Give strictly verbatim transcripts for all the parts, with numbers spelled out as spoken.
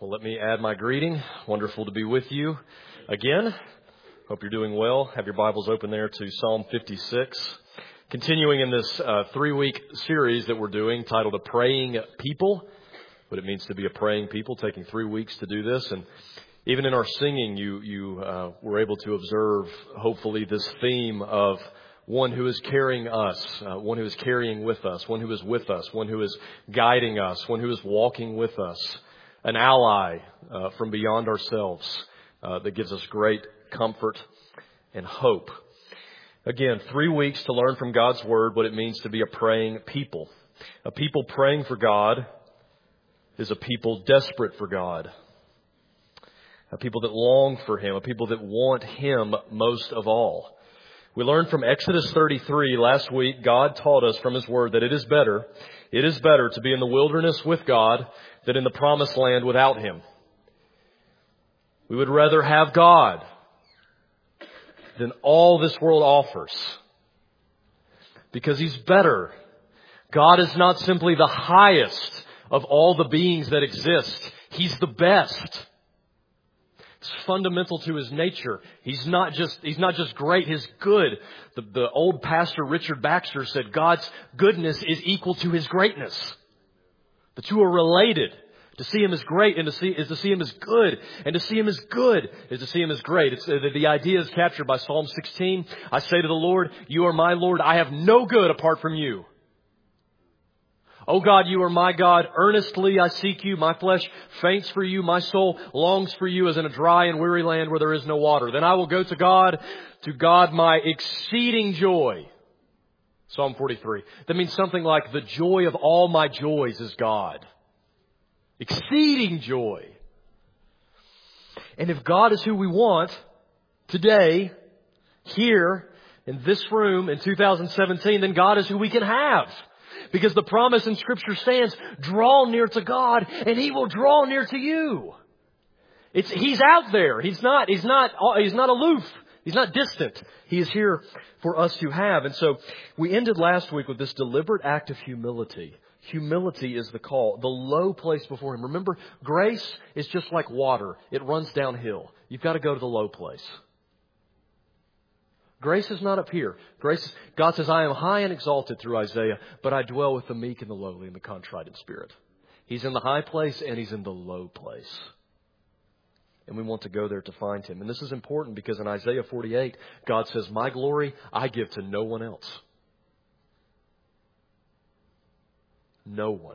Well, let me add my greeting. Wonderful to be with you again. Hope you're doing well. Have your Bibles open there to Psalm fifty-six. Continuing in this uh, three-week series that we're doing titled A Praying People, what it means to be a praying people, taking three weeks to do this. And even in our singing, you, you uh, were able to observe, hopefully, this theme of one who is carrying us, uh, one who is carrying with us, one who is with us, one who is guiding us, one who is walking with us, an ally uh, from beyond ourselves uh, that gives us great comfort and hope. Again, three weeks to learn from God's Word what it means to be a praying people. A people praying for God is a people desperate for God. A people that long for Him, a people that want Him most of all. We learned from Exodus thirty-three last week, God taught us from His Word that it is better, it is better to be in the wilderness with God than in the promised land without Him. We would rather have God than all this world offers, because He's better. God is not simply the highest of all the beings that exist. He's the best. It's fundamental to His nature. He's not just, He's not just great, He's good. The, the old pastor Richard Baxter said God's goodness is equal to His greatness. The two are related. To see Him as great and to see is to see Him as good, and to see Him as good is to see Him as great. It's, uh, the, the idea is captured by Psalm sixteen. I say to the Lord, You are my Lord. I have no good apart from You. O God, You are my God. Earnestly I seek You. My flesh faints for You. My soul longs for You as in a dry and weary land where there is no water. Then I will go to God, to God my exceeding joy. Psalm forty-three. That means something like the joy of all my joys is God. Exceeding joy. And if God is who we want today, here, in this room, in two thousand seventeen, then God is who we can have. Because the promise in Scripture stands, draw near to God and He will draw near to you. It's, He's out there. He's not, He's not, He's not aloof. He's not distant. He is here for us to have. And so we ended last week with this deliberate act of humility. Humility is the call, the low place before Him. Remember, grace is just like water. It runs downhill. You've got to go to the low place. Grace is not up here. Grace, God says, I am high and exalted through Isaiah, but I dwell with the meek and the lowly and the contrite in spirit. He's in the high place and He's in the low place. And we want to go there to find Him. And this is important because in Isaiah forty-eight, God says, my glory I give to no one else. No one.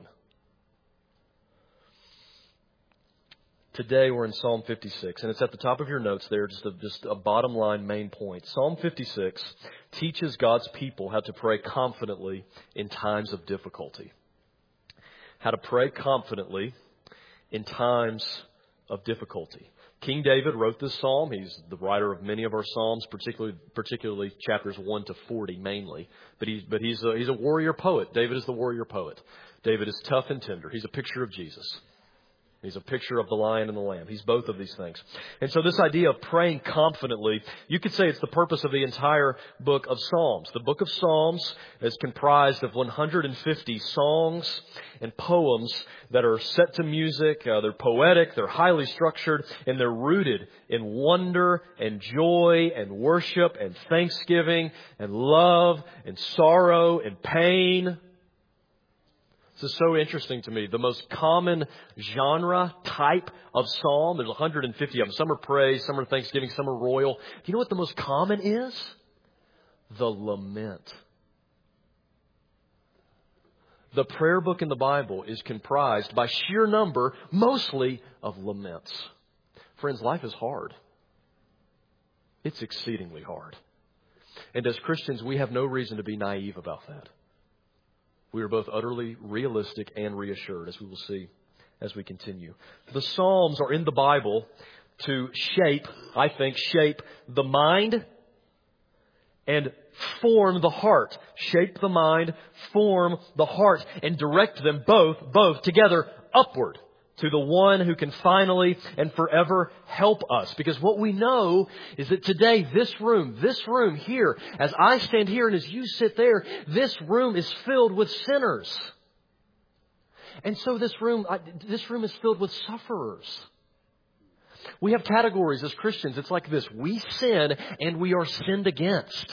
Today we're in Psalm fifty-six, and it's at the top of your notes there, just a, just a bottom line main point. Psalm fifty-six teaches God's people how to pray confidently in times of difficulty. How to pray confidently in times of difficulty. King David wrote this psalm. He's the writer of many of our psalms, particularly particularly chapters one to forty mainly. But he's but he's a, he's a warrior poet. David is the warrior poet. David is tough and tender. He's a picture of Jesus. He's a picture of the lion and the lamb. He's both of these things. And so this idea of praying confidently, you could say it's the purpose of the entire book of Psalms. The book of Psalms is comprised of one hundred fifty songs and poems that are set to music. Uh, they're poetic, they're highly structured, and they're rooted in wonder and joy and worship and thanksgiving and love and sorrow and pain. This is so interesting to me. The most common genre type of psalm, there's one hundred fifty of them. Some are praise, some are thanksgiving, some are royal. Do you know what the most common is? The lament. The prayer book in the Bible is comprised by sheer number, mostly of laments. Friends, life is hard. It's exceedingly hard. And as Christians, we have no reason to be naive about that. We are both utterly realistic and reassured, as we will see as we continue. The Psalms are in the Bible to shape, I think, shape the mind and form the heart. Shape the mind, form the heart, and direct them both, both together upward to the one who can finally and forever help us. Because what we know is that today, this room, this room here, as I stand here and as you sit there, this room is filled with sinners. And so this room, this room is filled with sufferers. We have categories as Christians. It's like this. We sin and we are sinned against.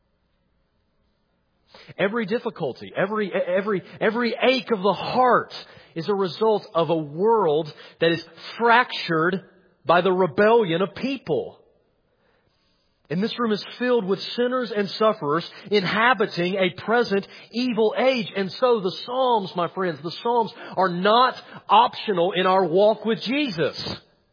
Every difficulty, every, every, every ache of the heart is a result of a world that is fractured by the rebellion of people. And this room is filled with sinners and sufferers inhabiting a present evil age. And so the Psalms, my friends, the Psalms are not optional in our walk with Jesus.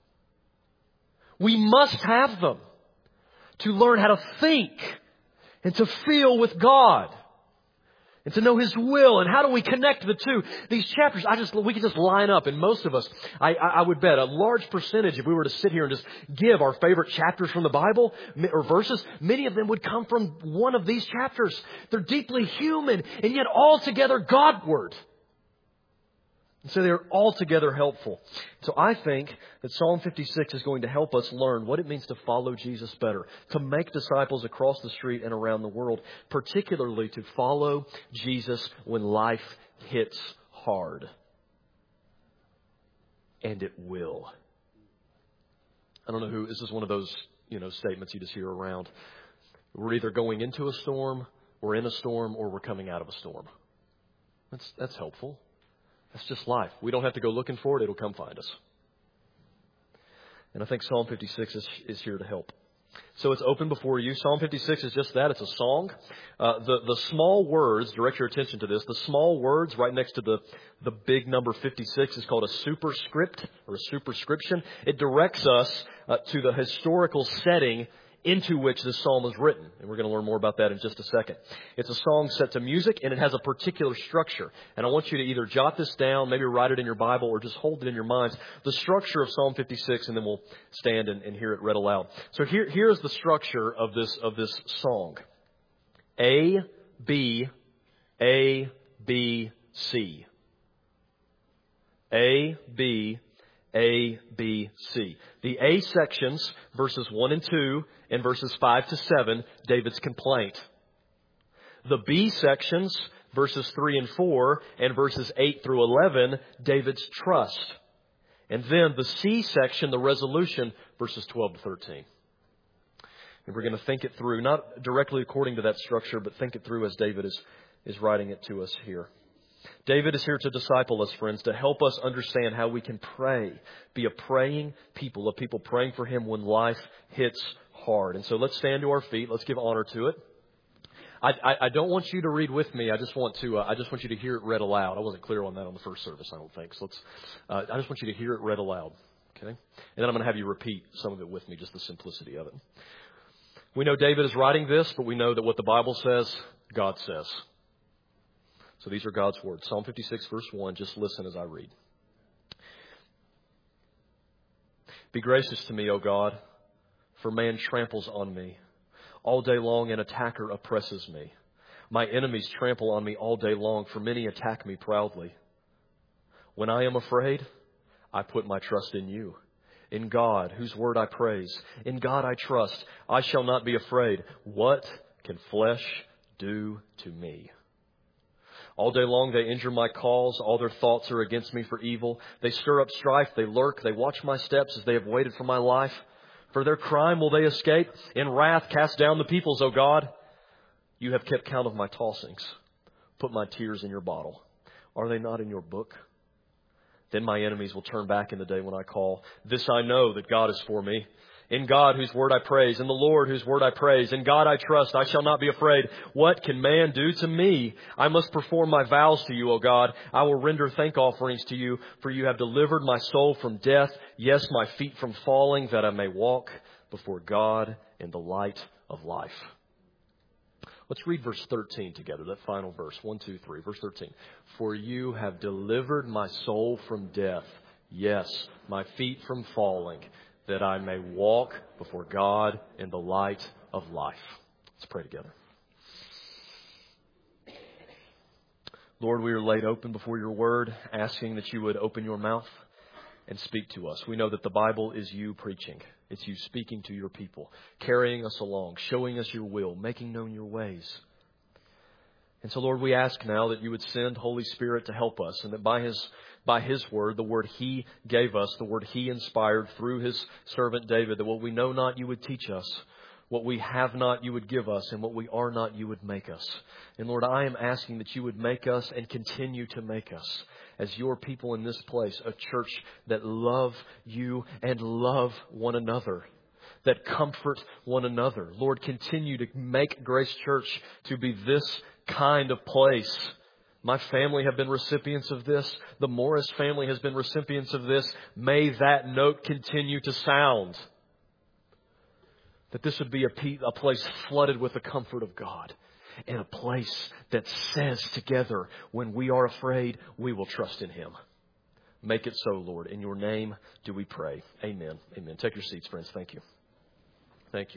We must have them to learn how to think and to feel with God and to know His will. And how do we connect the two? These chapters, I just we can just line up. And most of us, I, I would bet a large percentage, if we were to sit here and just give our favorite chapters from the Bible or verses, many of them would come from one of these chapters. They're deeply human and yet altogether Godward. And so they're altogether helpful. So I think that Psalm fifty-six is going to help us learn what it means to follow Jesus better, to make disciples across the street and around the world, particularly to follow Jesus when life hits hard. And it will. I don't know who, this is one of those, you know, statements you just hear around. We're either going into a storm, we're in a storm, or we're coming out of a storm. That's, that's helpful. That's just life. We don't have to go looking for it. It'll come find us. And I think Psalm fifty-six is, is here to help. So it's open before you. Psalm fifty-six is just that. It's a song. Uh, the, the small words, direct your attention to this, the small words right next to the, the big number fifty-six is called a superscript or a superscription. It directs us uh, to the historical setting into which this psalm was written. And we're going to learn more about that in just a second. It's a song set to music, and it has a particular structure. And I want you to either jot this down, maybe write it in your Bible, or just hold it in your minds. The structure of Psalm fifty-six, and then we'll stand and, and hear it read aloud. So here, here's the structure of this, of this song. A, B, A, B, C. A, B, A, B, C. The A sections, verses one and two, and verses five to seven, David's complaint. The B sections, verses three and four, and verses eight through eleven, David's trust. And then the C section, the resolution, verses twelve to thirteen. And we're going to think it through, not directly according to that structure, but think it through as David is, is writing it to us here. David is here to disciple us, friends, to help us understand how we can pray, be a praying people, a people praying for Him when life hits hard. And so let's stand to our feet. Let's give honor to it. I, I, I don't want you to read with me. I just want to. Uh, I just want you to hear it read aloud. I wasn't clear on that on the first service, I don't think. So let's. Uh, I just want you to hear it read aloud. Okay, and then I'm going to have you repeat some of it with me, just the simplicity of it. We know David is writing this, but we know that what the Bible says, God says. So these are God's words. Psalm fifty-six, verse one. Just listen as I read. Be gracious to me, O God, for man tramples on me. All day long an attacker oppresses me. My enemies trample on me all day long, for many attack me proudly. When I am afraid, I put my trust in you. In God, whose word I praise. In God I trust. I shall not be afraid. What can flesh do to me? All day long they injure my cause. All their thoughts are against me for evil. They stir up strife. They lurk. They watch my steps as they have waited for my life. For their crime will they escape. In wrath cast down the peoples, O God. You have kept count of my tossings. Put my tears in your bottle. Are they not in your book? Then my enemies will turn back in the day when I call. This I know, that God is for me. In God, whose word I praise. In the Lord, whose word I praise. In God I trust. I shall not be afraid. What can man do to me? I must perform my vows to you, O God. I will render thank offerings to you, for you have delivered my soul from death. Yes, my feet from falling, that I may walk before God in the light of life. Let's read verse thirteen together, that final verse. One, two, three. Verse thirteen. For you have delivered my soul from death. Yes, my feet from falling, that I may walk before God in the light of life. Let's pray together. Lord, we are laid open before your word, asking that you would open your mouth and speak to us. We know that the Bible is you preaching. It's you speaking to your people, carrying us along, showing us your will, making known your ways. And so, Lord, we ask now that you would send Holy Spirit to help us, and that by His by His word, the word He gave us, the word He inspired through His servant David, that what we know not, you would teach us. What we have not, you would give us, and what we are not, you would make us. And Lord, I am asking that you would make us and continue to make us as your people in this place, a church that love you and love one another, that comfort one another. Lord, continue to make Grace Church to be this kind of place. My family have been recipients of this. The Morris family has been recipients of this. May that note continue to sound. That this would be a, pe- a place flooded with the comfort of God. And a place that says together, when we are afraid, we will trust in Him. Make it so, Lord. In your name do we pray. Amen. Amen. Take your seats, friends. Thank you. Thank you.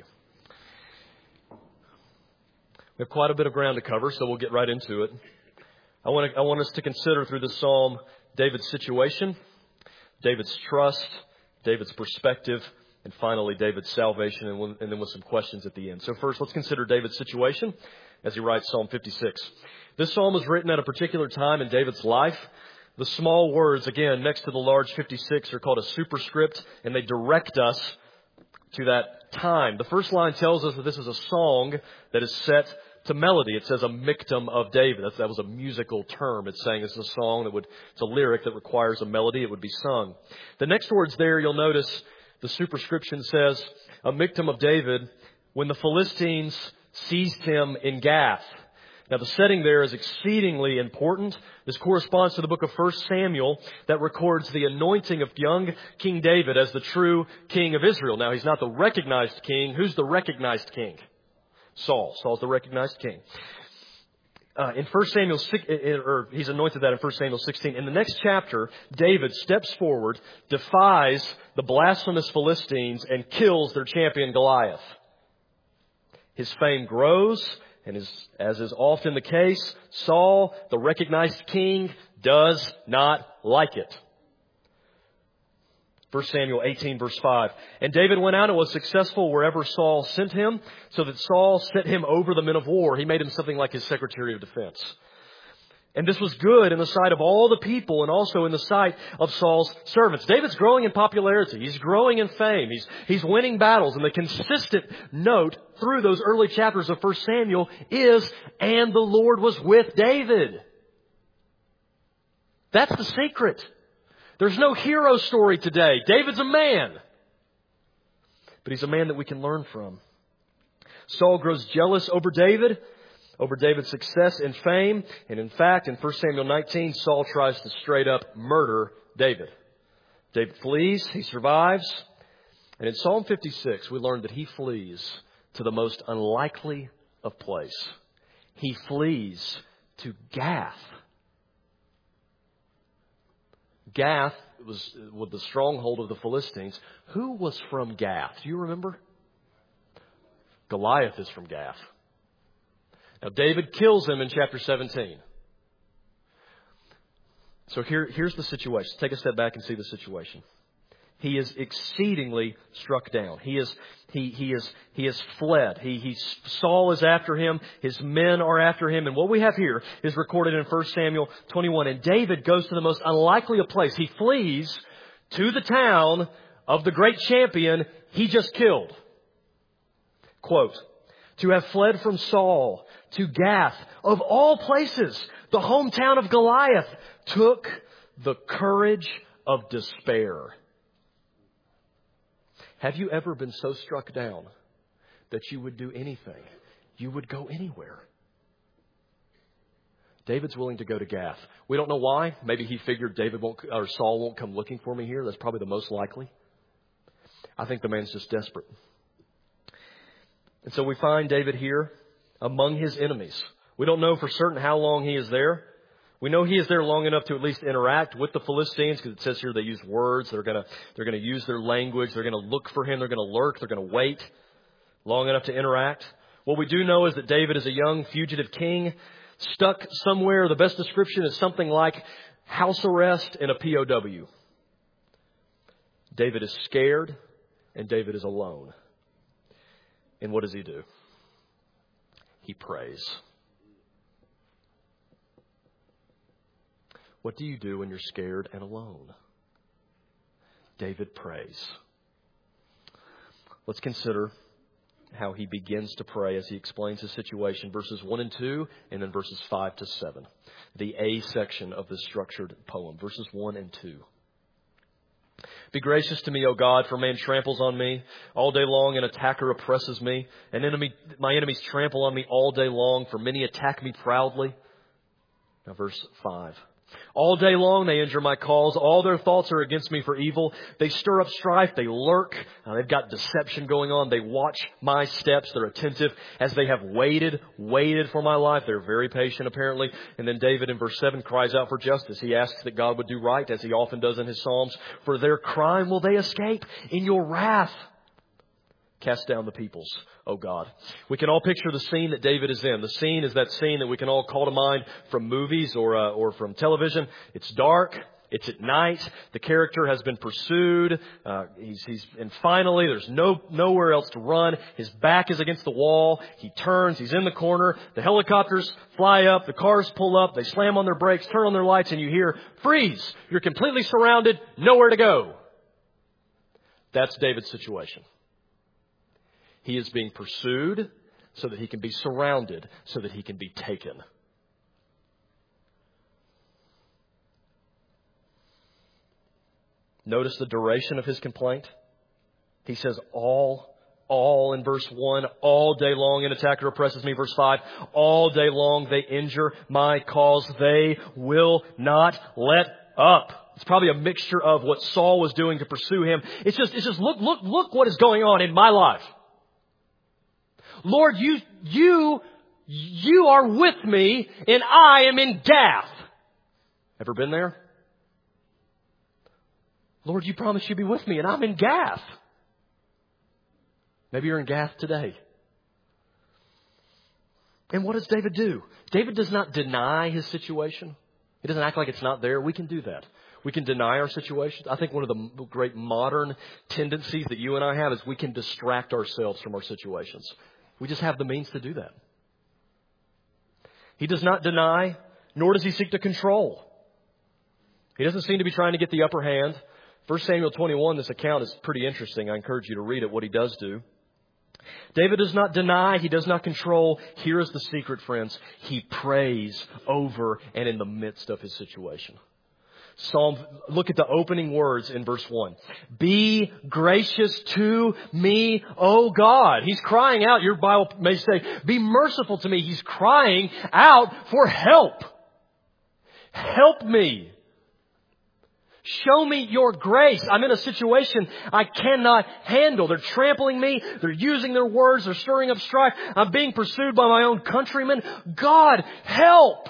We have quite a bit of ground to cover, so we'll get right into it. I want to, I want us to consider through this psalm David's situation, David's trust, David's perspective, and finally David's salvation, and, and then with some questions at the end. So first, let's consider David's situation as he writes Psalm fifty-six. This psalm was written at a particular time in David's life. The small words, again, next to the large fifty-six are called a superscript, and they direct us to that time. The first line tells us that this is a song that is set to melody. It says a Michtam of David. That's, that was a musical term. It's saying it's a song that would, it's a lyric that requires a melody. It would be sung. The next words there, you'll notice the superscription says a Michtam of David when the Philistines seized him in Gath. Now, the setting there is exceedingly important. This corresponds to the book of First Samuel that records the anointing of young King David as the true king of Israel. Now, he's not the recognized king. Who's the recognized king? Saul. Saul's the recognized king. Uh, in First Samuel, or he's anointed that in First Samuel sixteen. In the next chapter, David steps forward, defies the blasphemous Philistines, and kills their champion Goliath. His fame grows. And as, as is often the case, Saul, the recognized king, does not like it. First Samuel eighteen, verse five. And David went out and was successful wherever Saul sent him, so that Saul set him over the men of war. He made him something like his Secretary of Defense. And this was good in the sight of all the people and also in the sight of Saul's servants. David's growing in popularity. He's growing in fame. He's, he's winning battles. And the consistent note through those early chapters of First Samuel is, and the Lord was with David. That's the secret. There's no hero story today. David's a man. But he's a man that we can learn from. Saul grows jealous over David. Over David's success and fame. And in fact, in First Samuel nineteen, Saul tries to straight up murder David. David flees. He survives. And in Psalm fifty-six, we learn that he flees to the most unlikely of place. He flees to Gath. Gath was with the stronghold of the Philistines. Who was from Gath? Do you remember? Goliath is from Gath. Now, David kills him in chapter seventeen. So here, here's the situation. Take a step back and see the situation. He is exceedingly struck down. He is, he, he is, he has fled. He, he, Saul is after him. His men are after him. And what we have here is recorded in First Samuel twenty-one. And David goes to the most unlikely of places. He flees to the town of the great champion he just killed. Quote, to have fled from Saul to Gath, of all places, the hometown of Goliath, took the courage of despair. Have you ever been so struck down that you would do anything? You would go anywhere. David's willing to go to Gath. We don't know why. Maybe he figured David won't, or Saul won't come looking for me here. That's probably the most likely. I think the man's just desperate. And so we find David here among his enemies. We don't know for certain how long he is there. We know he is there long enough to at least interact with the Philistines, because it says here they use words. They're going to, they're going to use their language. They're going to look for him. They're going to lurk. They're going to wait long enough to interact. What we do know is that David is a young fugitive king stuck somewhere. The best description is something like house arrest in a P O W. David is scared and David is alone. And what does he do? He prays. What do you do when you're scared and alone? David prays. Let's consider how he begins to pray as he explains his situation. Verses one and two, and then verses five to seven. The A section of this structured poem. Verses one and two. Be gracious to me, O God, for man tramples on me. All day long an attacker oppresses me. An enemy, my enemies trample on me all day long, for many attack me proudly. Now verse five. All day long they injure my cause. All their thoughts are against me for evil. They stir up strife. They lurk. Uh, they've got deception going on. They watch my steps. They're attentive as they have waited, waited for my life. They're very patient, apparently. And then David in verse seven cries out for justice. He asks that God would do right, as he often does in his Psalms. For their crime will they escape in your wrath. Cast down the peoples, O God. We can all picture the scene that David is in. The scene is that scene that we can all call to mind from movies or uh, or from television. It's dark. It's at night. The character has been pursued. Uh, he's, he's, and finally, there's no nowhere else to run. His back is against the wall. He turns. He's in the corner. The helicopters fly up. The cars pull up. They slam on their brakes, turn on their lights, and you hear, freeze! You're completely surrounded. Nowhere to go. That's David's situation. He is being pursued so that he can be surrounded, so that he can be taken. Notice the duration of his complaint. He says all, all in verse one, all day long an attacker oppresses me. Verse five, all day long they injure my cause. They will not let up. It's probably a mixture of what Saul was doing to pursue him. It's just, it's just look, look, look what is going on in my life. Lord, you, you, you are with me and I am in Gath. Ever been there? Lord, you promised you'd be with me and I'm in Gath. Maybe you're in Gath today. And what does David do? David does not deny his situation. He doesn't act like it's not there. We can do that. We can deny our situations. I think one of the great modern tendencies that you and I have is we can distract ourselves from our situations. We just have the means to do that. He does not deny, nor does he seek to control. He doesn't seem to be trying to get the upper hand. First Samuel twenty-one, this account is pretty interesting. I encourage you to read it, what he does do. David does not deny. He does not control. Here is the secret, friends. He prays over and in the midst of his situation. Psalm, look at the opening words in verse one. Be gracious to me, O God. He's crying out. Your Bible may say, be merciful to me. He's crying out for help. Help me. Show me your grace. I'm in a situation I cannot handle. They're trampling me. They're using their words. They're stirring up strife. I'm being pursued by my own countrymen. God, help.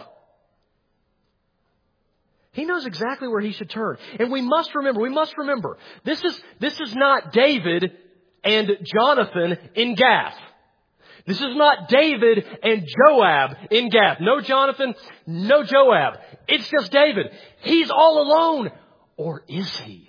He knows exactly where he should turn. And we must remember, we must remember, this is, this is not David and Jonathan in Gath. This is not David and Joab in Gath. No Jonathan, no Joab. It's just David. He's all alone. Or is he?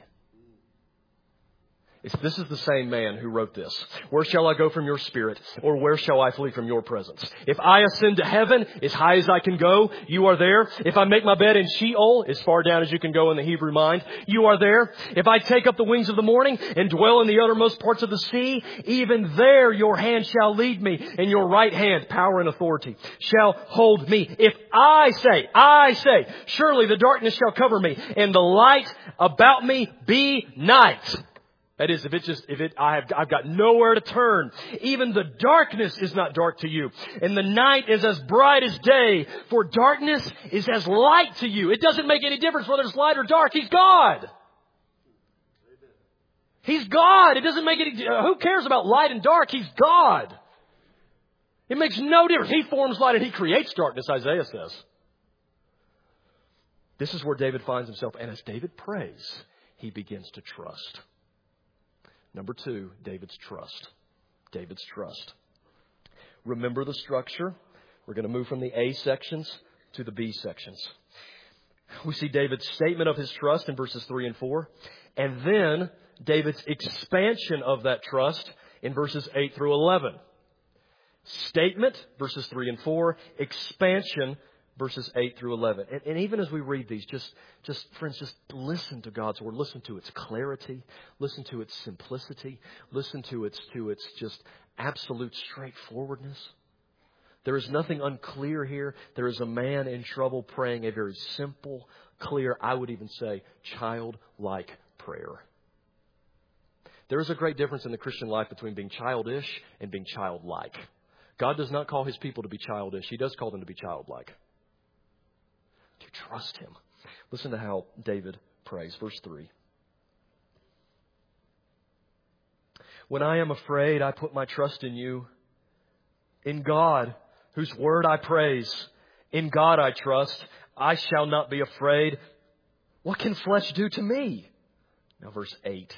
It's, this is the same man who wrote this. Where shall I go from your spirit? Or where shall I flee from your presence? If I ascend to heaven, as high as I can go, you are there. If I make my bed in Sheol, as far down as you can go in the Hebrew mind, you are there. If I take up the wings of the morning and dwell in the uttermost parts of the sea, even there your hand shall lead me, and your right hand, power and authority, shall hold me. If I say, I say, surely the darkness shall cover me, and the light about me be night. That is, if it just, if it, I have, I've got nowhere to turn. Even the darkness is not dark to you. And the night is as bright as day. For darkness is as light to you. It doesn't make any difference whether it's light or dark. He's God. He's God. It doesn't make any, who cares about light and dark? He's God. It makes no difference. He forms light and He creates darkness, Isaiah says. This is where David finds himself. And as David prays, he begins to trust. Number two, David's trust. David's trust. Remember the structure. We're going to move from the A sections to the B sections. We see David's statement of his trust in verses three and four. And then David's expansion of that trust in verses eight through eleven. Statement, verses three and four. Expansion, verses eight through eleven. And, and even as we read these, just, just, friends, just listen to God's Word. Listen to its clarity. Listen to its simplicity. Listen to its, to its just absolute straightforwardness. There is nothing unclear here. There is a man in trouble praying a very simple, clear, I would even say, childlike prayer. There is a great difference in the Christian life between being childish and being childlike. God does not call His people to be childish. He does call them to be childlike. To trust Him. Listen to how David prays. Verse three. When I am afraid, I put my trust in you. In God, whose word I praise. In God I trust. I shall not be afraid. What can flesh do to me? Now verse eight.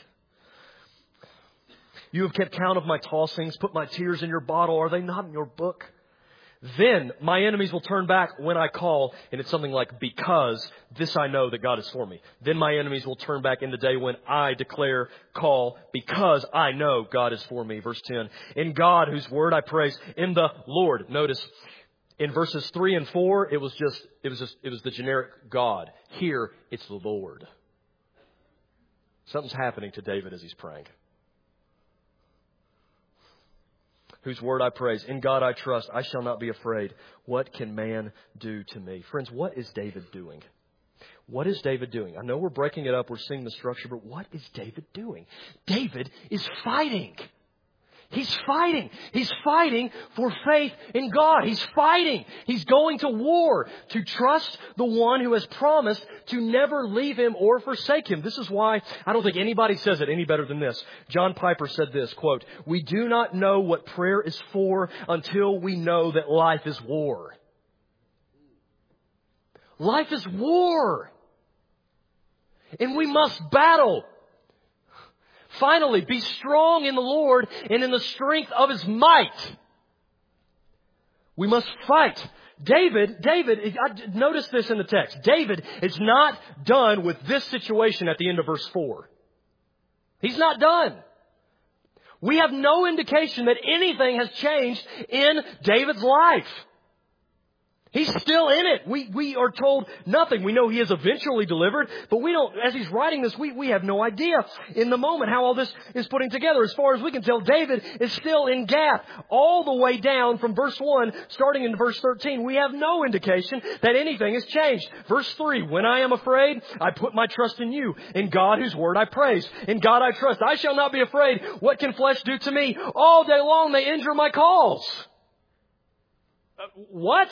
You have kept count of my tossings, put my tears in your bottle. Are they not in your book? Then my enemies will turn back when I call. And it's something like, because this I know that God is for me. Then my enemies will turn back in the day when I declare, call, because I know God is for me. Verse ten. In God, whose word I praise, in the Lord. Notice in verses three and four, it was just, it was just, it was the generic God. Here, it's the Lord. Something's happening to David as he's praying. Whose word I praise. In God I trust. I shall not be afraid. What can man do to me? Friends, what is David doing? What is David doing? I know we're breaking it up. We're seeing the structure. But what is David doing? David is fighting. He's fighting. He's fighting for faith in God. He's fighting. He's going to war to trust the one who has promised to never leave him or forsake him. This is why I don't think anybody says it any better than this. John Piper said this, quote, "We do not know what prayer is for until we know that life is war." Life is war. And we must battle. Finally, be strong in the Lord and in the strength of His might. We must fight. David, David, notice this in the text. David is not done with this situation at the end of verse four. He's not done. We have no indication that anything has changed in David's life. He's still in it. We, we are told nothing. We know he is eventually delivered, but we don't, as he's writing this, we, we have no idea in the moment how all this is putting together. As far as we can tell, David is still in Gath all the way down from verse one, starting in verse thirteen. We have no indication that anything has changed. Verse three, when I am afraid, I put my trust in you. In God, whose word I praise. In God I trust. I shall not be afraid. What can flesh do to me? All day long they injure my cause. Uh, what?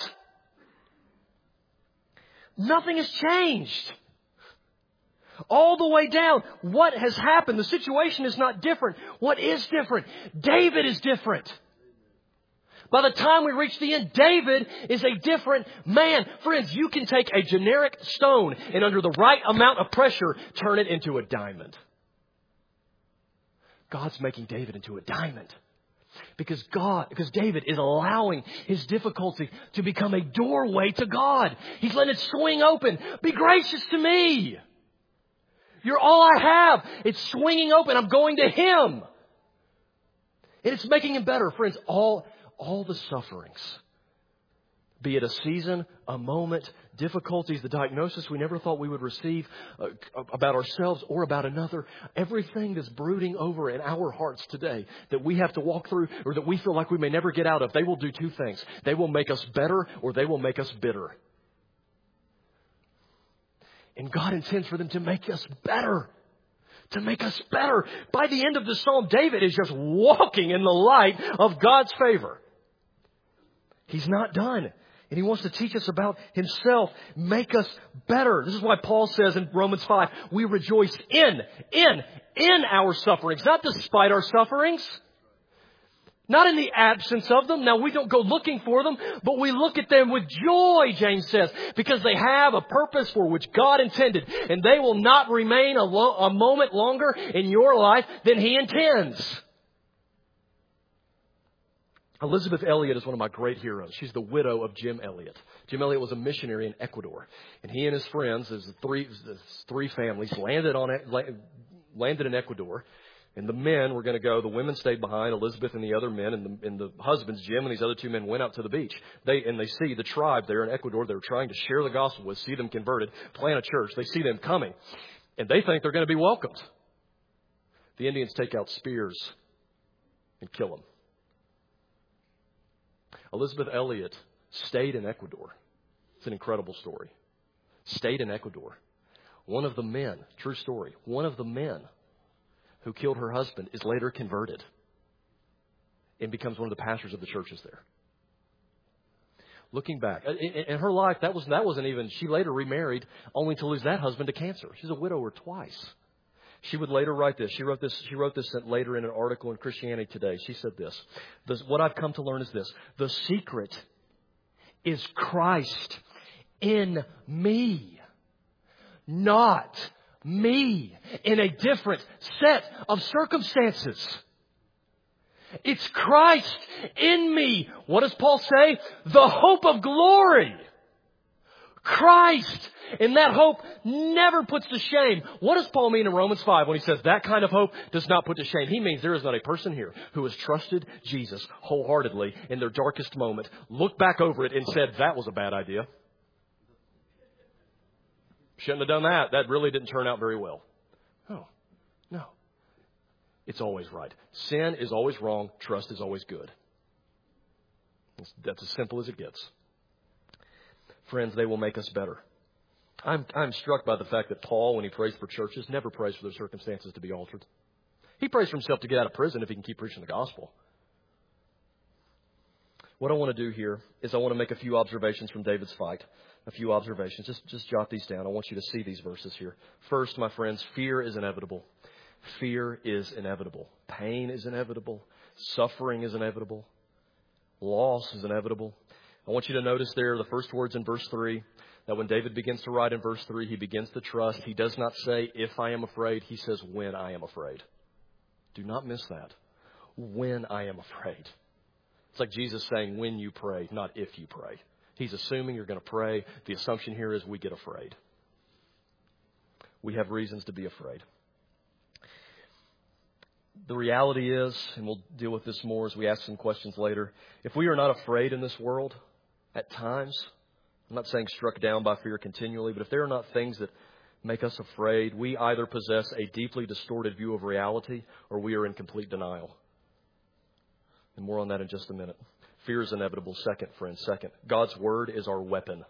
Nothing has changed. All the way down, what has happened? The situation is not different. What is different? David is different. By the time we reach the end, David is a different man. Friends, you can take a generic stone and under the right amount of pressure, turn it into a diamond. God's making David into a diamond. Because God, because David is allowing his difficulty to become a doorway to God. He's letting it swing open. Be gracious to me. You're all I have. It's swinging open. I'm going to Him. And it's making Him better. Friends, all, all the sufferings, be it a season, a moment, difficulties, the diagnosis we never thought we would receive uh, about ourselves or about another, everything that's brooding over in our hearts today that we have to walk through or that we feel like we may never get out of, they will do two things. They will make us better or they will make us bitter. And God intends for them to make us better. To make us better. By the end of the psalm, David is just walking in the light of God's favor. He's not done. And he wants to teach us about himself, make us better. This is why Paul says in Romans five, we rejoice in, in, in our sufferings, not despite our sufferings. Not in the absence of them. Now, we don't go looking for them, but we look at them with joy, James says, because they have a purpose for which God intended, and they will not remain a, lo- a moment longer in your life than He intends. Elizabeth Elliot is one of my great heroes. She's the widow of Jim Elliot. Jim Elliot was a missionary in Ecuador, and he and his friends, there's three, there's three families, landed on landed in Ecuador. And the men were going to go. The women stayed behind, Elizabeth and the other men, and the, and the husbands, Jim and these other two men, went out to the beach. They and they see the tribe there in Ecuador they're trying to share the gospel with, see them converted, plant a church. They see them coming, and they think they're going to be welcomed. The Indians take out spears and kill them. Elizabeth Elliot stayed in Ecuador. It's an incredible story. Stayed in Ecuador. One of the men, true story, one of the men who killed her husband is later converted and becomes one of the pastors of the churches there. Looking back, in her life, that was that wasn't even. She later remarried, only to lose that husband to cancer. She's a widower twice. She would later write this. She wrote this. She wrote this later in an article in Christianity Today. She said this: this "What I've come to learn is this: the secret is Christ in me. Not me in a different set of circumstances. It's Christ in me." What does Paul say? The hope of glory. Christ. And that hope never puts to shame. What does Paul mean in Romans five when he says that kind of hope does not put to shame? He means there is not a person here who has trusted Jesus wholeheartedly in their darkest moment, looked back over it and said, that was a bad idea. Shouldn't have done that. That really didn't turn out very well. No, no. It's always right. Sin is always wrong. Trust is always good. That's as simple as it gets. Friends, they will make us better. I'm, I'm struck by the fact that Paul, when he prays for churches, never prays for their circumstances to be altered. He prays for himself to get out of prison if he can keep preaching the gospel. What I want to do here is I want to make a few observations from David's fight. A few observations. Just, just jot these down. I want you to see these verses here. First, my friends, fear is inevitable. Fear is inevitable. Pain is inevitable. Suffering is inevitable. Loss is inevitable. I want you to notice there the first words in verse three, that when David begins to write in verse three, he begins to trust. He does not say, if I am afraid. He says, when I am afraid. Do not miss that. When I am afraid. It's like Jesus saying, when you pray, not if you pray. He's assuming you're going to pray. The assumption here is we get afraid. We have reasons to be afraid. The reality is, and we'll deal with this more as we ask some questions later, if we are not afraid in this world at times, I'm not saying struck down by fear continually, but if there are not things that make us afraid, we either possess a deeply distorted view of reality or we are in complete denial. And more on that in just a minute. Fear is inevitable. Second, friends. Second, God's Word is our weapon.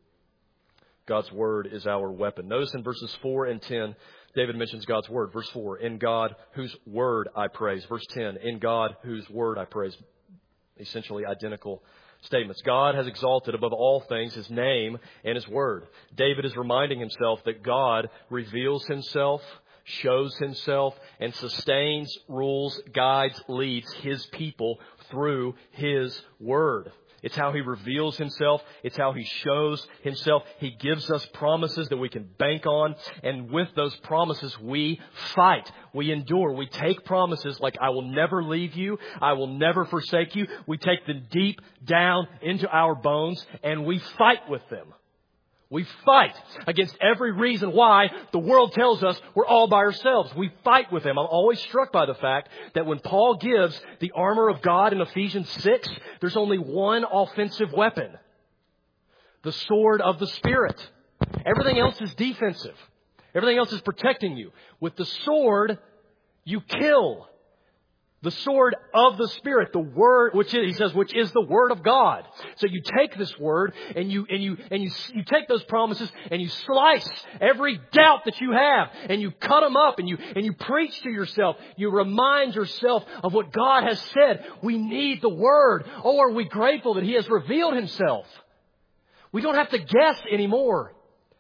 God's Word is our weapon. Notice in verses four and ten, David mentions God's Word. Verse four, in God whose Word I praise. Verse ten, in God whose Word I praise. Essentially identical statements. God has exalted above all things His name and His Word. David is reminding himself that God reveals Himself, shows Himself, and sustains, rules, guides, leads His people through His Word. It's how He reveals Himself. It's how He shows Himself. He gives us promises that we can bank on. And with those promises, we fight. We endure. We take promises like, I will never leave you. I will never forsake you. We take them deep down into our bones and we fight with them. We fight against every reason why the world tells us we're all by ourselves. We fight with them. I'm always struck by the fact that when Paul gives the armor of God in Ephesians six, there's only one offensive weapon. The sword of the Spirit. Everything else is defensive. Everything else is protecting you. With the sword, you kill. The sword of the Spirit, the Word, which is, he says, which is the Word of God. So you take this Word and you, and you, and you, you take those promises and you slice every doubt that you have and you cut them up and you, and you preach to yourself. You remind yourself of what God has said. We need the Word. Oh, are we grateful that He has revealed Himself? We don't have to guess anymore.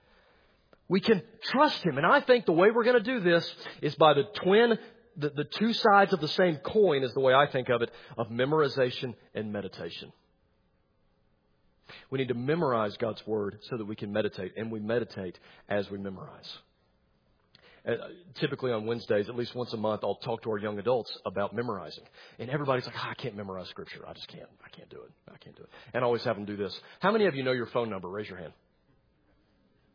We can trust Him. And I think the way we're going to do this is by the twin The, the two sides of the same coin is the way I think of it, of memorization and meditation. We need to memorize God's Word so that we can meditate, and we meditate as we memorize. Uh, typically on Wednesdays, at least once a month, I'll talk to our young adults about memorizing. And everybody's like, oh, I can't memorize Scripture. I just can't. I can't do it. I can't do it. And I always have them do this. How many of you know your phone number? Raise your hand.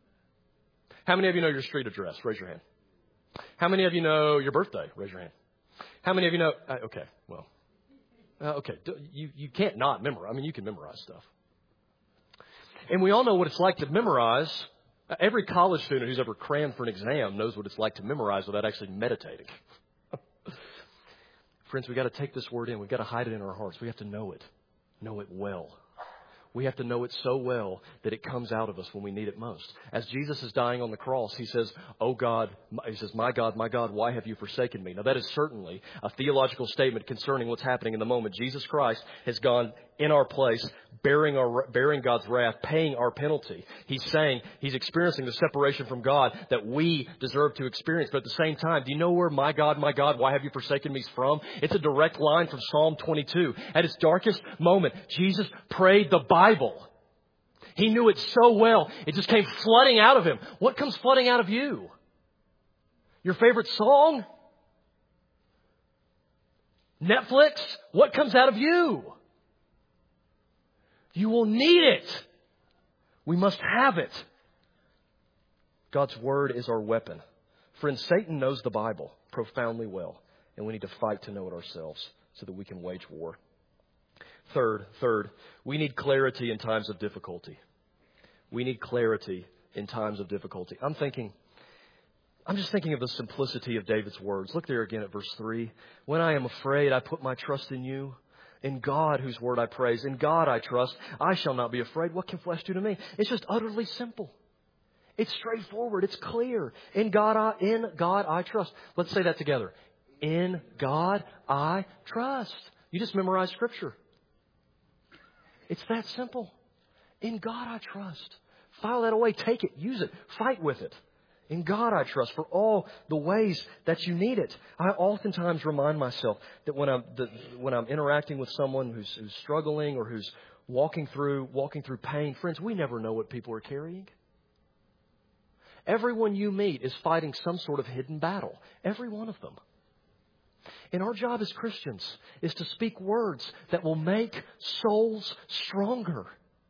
How many of you know your street address? Raise your hand. How many of you know your birthday? Raise your hand. How many of you know? Uh, okay, well, uh, okay. You, you can't not memorize. I mean, you can memorize stuff. And we all know what it's like to memorize. Uh, every college student who's ever crammed for an exam knows what it's like to memorize without actually meditating. Friends, we've got to take this word in. We've got to hide it in our hearts. We have to know it. Know it well. We have to know it so well that it comes out of us when we need it most. As Jesus is dying on the cross, he says, "Oh God," he says, "My God, my God, why have you forsaken me?" Now that is certainly a theological statement concerning what's happening in the moment. Jesus Christ has gone in our place, bearing our, bearing God's wrath, paying our penalty. He's saying he's experiencing the separation from God that we deserve to experience. But at the same time, do you know where "My God, my God, why have you forsaken me" is from? It's a direct line from Psalm twenty-two. At its darkest moment, Jesus prayed the Bible. He knew it so well, it just came flooding out of him. What comes flooding out of you? Your favorite song? Netflix? What comes out of you? You will need it. We must have it. God's Word is our weapon. Friends, Satan knows the Bible profoundly well, and we need to fight to know it ourselves so that we can wage war. Third, third, we need clarity in times of difficulty. We need clarity in times of difficulty. I'm thinking, I'm just thinking of the simplicity of David's words. Look there again at verse three. "When I am afraid, I put my trust in you. In God, whose word I praise. In God I trust. I shall not be afraid. What can flesh do to me?" It's just utterly simple. It's straightforward. It's clear. In God I, in God I trust. Let's say that together. In God I trust. You just memorize Scripture. It's that simple. In God I trust. File that away. Take it. Use it. Fight with it. In God I trust for all the ways that you need it. I oftentimes remind myself that when I'm that when I'm interacting with someone who's, who's struggling or who's walking through walking through pain, friends, we never know what people are carrying. Everyone you meet is fighting some sort of hidden battle. Every one of them. And our job as Christians is to speak words that will make souls stronger.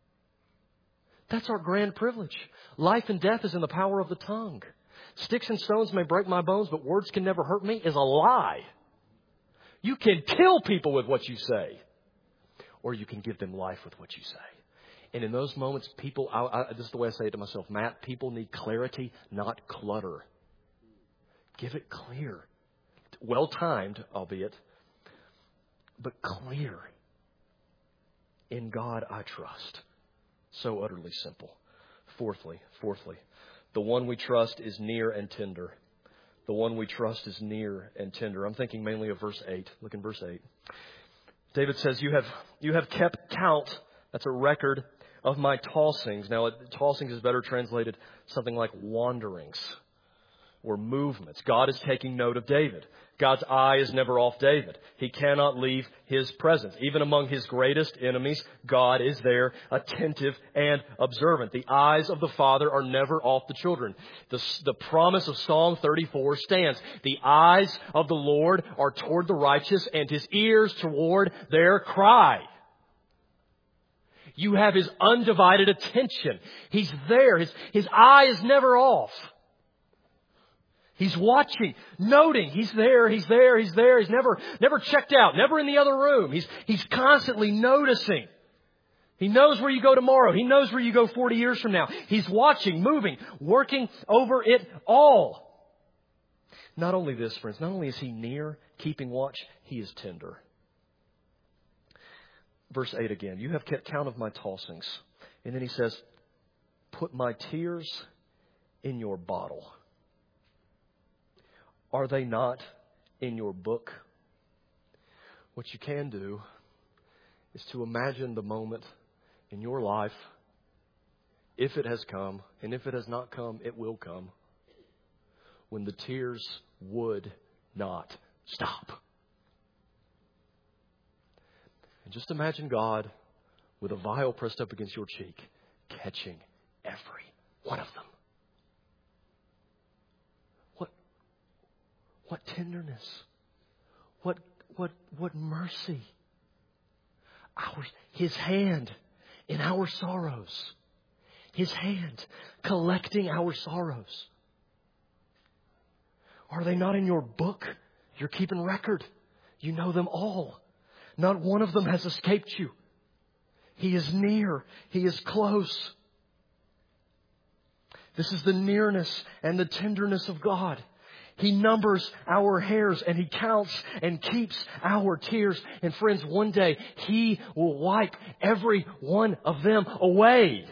That's our grand privilege. Life and death is in the power of the tongue. Sticks and stones may break my bones, but words can never hurt me is a lie. You can kill people with what you say, or you can give them life with what you say. And in those moments, people, I, I, this is the way I say it to myself, Matt, people need clarity, not clutter. Give it clear. Well-timed, albeit, but clear. In God I trust. So utterly simple. Fourthly, fourthly, the one we trust is near and tender. The one we trust is near and tender. I'm thinking mainly of verse eight. Look in verse eight. David says, you have, you have kept count. That's a record of my tossings. Now, tossings is better translated something like wanderings or movements. God is taking note of David. God's eye is never off David. He cannot leave his presence. Even among his greatest enemies, God is there, attentive and observant. The eyes of the Father are never off the children. The, the promise of Psalm thirty-four stands. The eyes of the Lord are toward the righteous, and his ears toward their cry. You have his undivided attention. He's there. His, his eye is never off. He's watching, noting. He's there, he's there, he's there. He's never, never checked out, never in the other room. He's, he's constantly noticing. He knows where you go tomorrow. He knows where you go forty years from now. He's watching, moving, working over it all. Not only this, friends, not only is he near, keeping watch, he is tender. Verse eight again. You have kept count of my tossings. And then he says, put my tears in your bottle. Are they not in your book? What you can do is to imagine the moment in your life, if it has come, and if it has not come, it will come, when the tears would not stop. And just imagine God with a vial pressed up against your cheek, catching every one of them. What, what tenderness. What, what, what mercy. Our, His hand in our sorrows. His hand collecting our sorrows. Are they not in your book? You're keeping record. You know them all. Not one of them has escaped you. He is near. He is close. This is the nearness and the tenderness of God. He numbers our hairs and He counts and keeps our tears. And friends, one day He will wipe every one of them away.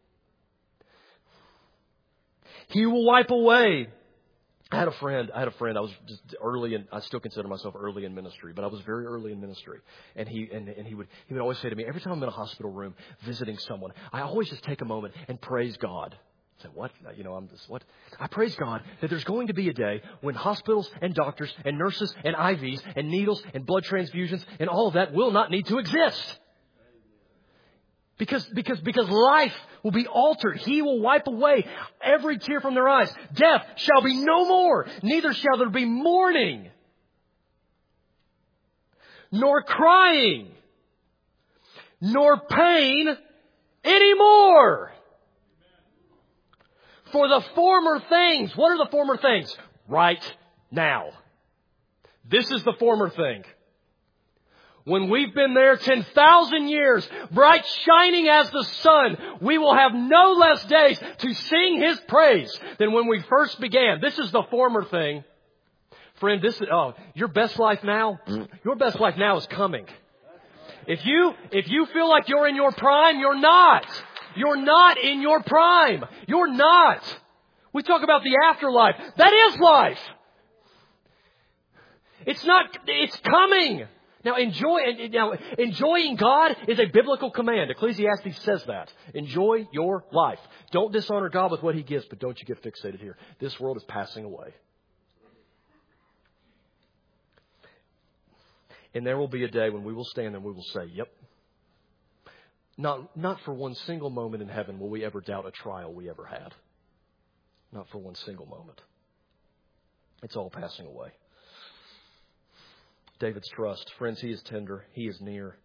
He will wipe away. I had a friend, I had a friend, I was just early in, I still consider myself early in ministry, but I was very early in ministry. And he, and, and he would, he would always say to me, every time I'm in a hospital room visiting someone, I always just take a moment and praise God. I say, what? You know, I'm just, what? I praise God that there's going to be a day when hospitals and doctors and nurses and I Vs and needles and blood transfusions and all of that will not need to exist. Because, because, because life will be altered. He will wipe away every tear from their eyes. Death shall be no more. Neither shall there be mourning, nor crying, nor pain anymore. For the former things, what are the former things? Right now. This is the former thing. When we've been there ten thousand years, bright shining as the sun, we will have no less days to sing His praise than when we first began. This is the former thing. Friend, this is, oh, your best life now, your best life now is coming. If you, if you feel like you're in your prime, you're not. You're not in your prime. You're not. We talk about the afterlife. That is life. It's not, it's coming. Now, enjoy, now, enjoying God is a biblical command. Ecclesiastes says that. Enjoy your life. Don't dishonor God with what He gives, but don't you get fixated here. This world is passing away. And there will be a day when we will stand there and we will say, yep. Not, not for one single moment in heaven will we ever doubt a trial we ever had. Not for one single moment. It's all passing away. David's trust. Friends, He is tender. He is near.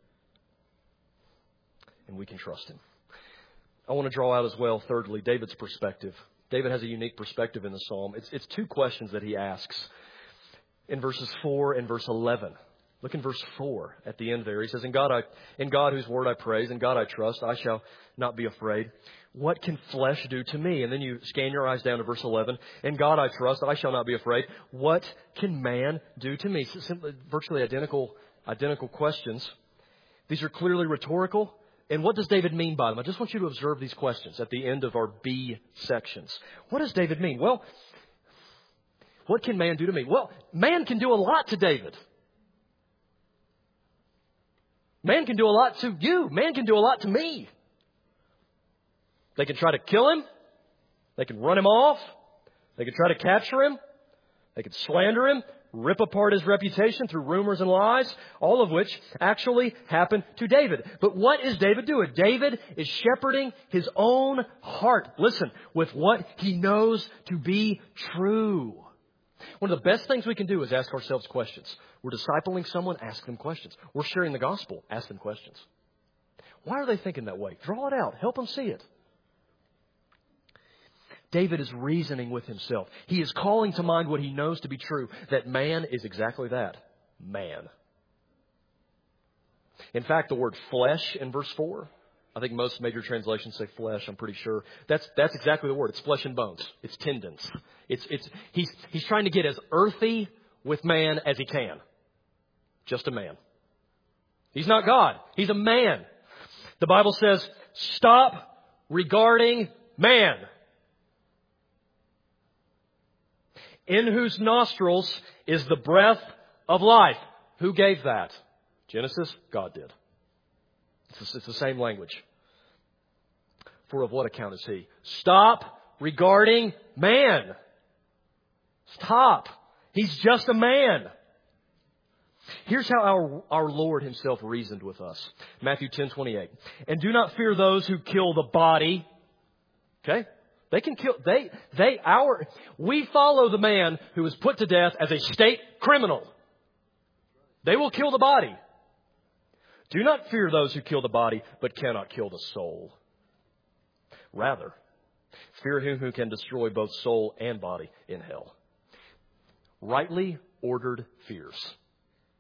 And we can trust Him. I want to draw out as well, thirdly, David's perspective. David has a unique perspective in the psalm. It's, it's two questions that he asks in verses four and verse eleven. Look in verse four at the end there. He says, In God, I, in God whose word I praise, in God I trust, I shall not be afraid. What can flesh do to me? And then you scan your eyes down to verse eleven. In God I trust, I shall not be afraid. What can man do to me? So simply, virtually identical, identical questions. These are clearly rhetorical. And what does David mean by them? I just want you to observe these questions at the end of our B sections. What does David mean? Well, what can man do to me? Well, man can do a lot to David. Man can do a lot to you. Man can do a lot to me. They can try to kill him. They can run him off. They can try to capture him. They can slander him, rip apart his reputation through rumors and lies, all of which actually happened to David. But what is David doing? David is shepherding his own heart. Listen, with what he knows to be true. One of the best things we can do is ask ourselves questions. We're discipling someone, ask them questions. We're sharing the gospel, ask them questions. Why are they thinking that way? Draw it out. Help them see it. David is reasoning with himself. He is calling to mind what he knows to be true, that man is exactly that, man. In fact, the word flesh in verse four, I think most major translations say flesh, I'm pretty sure. That's that's exactly the word. It's flesh and bones. It's tendons. It's it's he's he's trying to get as earthy with man as he can. Just a man. He's not God. He's a man. The Bible says, stop regarding man, in whose nostrils is the breath of life. Who gave that? Genesis? God did. It's the, it's the same language. For of what account is he? Stop regarding man. Stop. He's just a man. Here's how our, our Lord Himself reasoned with us. Matthew ten twenty-eight. And do not fear those who kill the body. Okay? They can kill, they, they, our, we follow the man who was put to death as a state criminal. They will kill the body. Do not fear those who kill the body, but cannot kill the soul. Rather, fear Him who can destroy both soul and body in hell. Rightly ordered fears.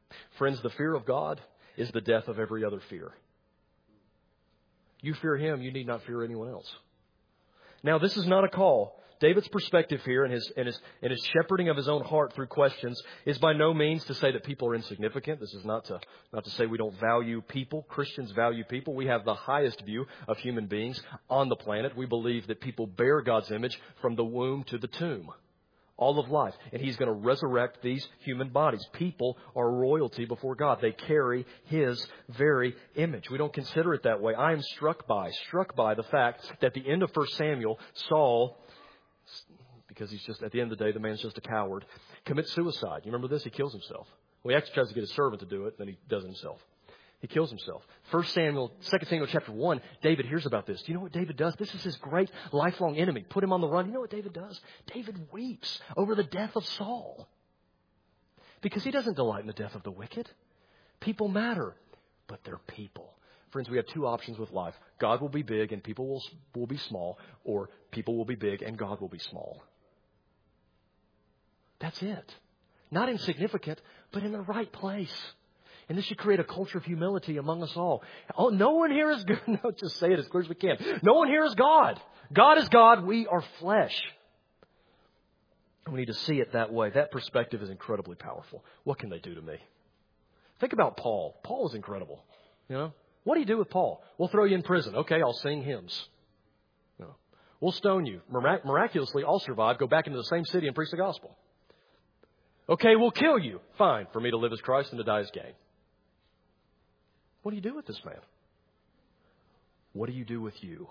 Friends, the fear of God is the death of every other fear. You fear Him, you need not fear anyone else. Now, this is not a call. David's perspective here and his, and his, and his shepherding of his own heart through questions is by no means to say that people are insignificant. This is not to, not to say we don't value people. Christians value people. We have the highest view of human beings on the planet. We believe that people bear God's image from the womb to the tomb. All of life. And He's going to resurrect these human bodies. People are royalty before God. They carry His very image. We don't consider it that way. I am struck by, struck by the fact that at the end of First Samuel, Saul, because he's just, at the end of the day, the man's just a coward, commits suicide. You remember this? He kills himself. Well, he actually tries to get his servant to do it, then he does it himself. He kills himself. First Samuel, Second Samuel chapter one, David hears about this. Do you know what David does? This is his great lifelong enemy. Put him on the run. You know what David does? David weeps over the death of Saul. Because he doesn't delight in the death of the wicked. People matter, but they're people. Friends, we have two options with life. God will be big and people will, will be small, or people will be big and God will be small. That's it. Not insignificant, but in the right place. And this should create a culture of humility among us all. Oh, no one here is good. No, just say it as clear as we can. No one here is God. God is God. We are flesh. And we need to see it that way. That perspective is incredibly powerful. What can they do to me? Think about Paul. Paul is incredible. You know, what do you do with Paul? We'll throw you in prison. Okay, I'll sing hymns. No. We'll stone you. Mirac- miraculously, I'll survive. Go back into the same city and preach the gospel. Okay, we'll kill you. Fine. For me to live as Christ and to die as gain. What do you do with this man? What do you do with you?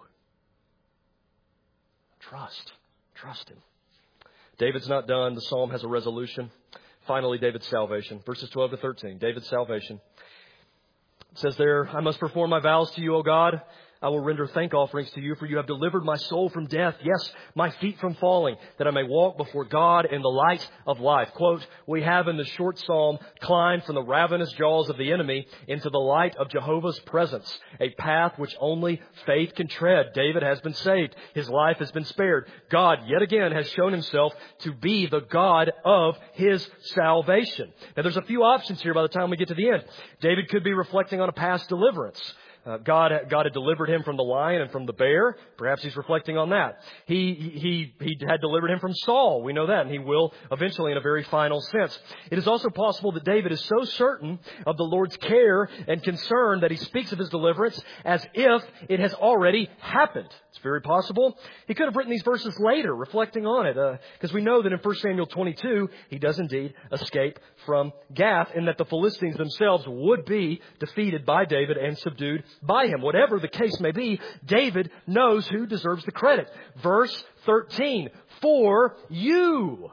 Trust. Trust Him. David's not done. The psalm has a resolution. Finally, David's salvation. Verses twelve to thirteen. David's salvation. It says there, I must perform my vows to you, O God. I will render thank offerings to you, for you have delivered my soul from death. Yes, my feet from falling, that I may walk before God in the light of life. Quote, we have in the short psalm climbed from the ravenous jaws of the enemy into the light of Jehovah's presence, a path which only faith can tread. David has been saved. His life has been spared. God, yet again, has shown Himself to be the God of his salvation. Now, there's a few options here by the time we get to the end. David could be reflecting on a past deliverance. Uh, God, God had delivered him from the lion and from the bear. Perhaps he's reflecting on that. He, he, he had delivered him from Saul. We know that, and he will eventually in a very final sense. It is also possible that David is so certain of the Lord's care and concern that he speaks of his deliverance as if it has already happened. It's very possible. He could have written these verses later, reflecting on it, because uh, we know that in First Samuel twenty-two, he does indeed escape from Gath, and that the Philistines themselves would be defeated by David and subdued by him. Whatever the case may be, David knows who deserves the credit. Verse thirteen, for you,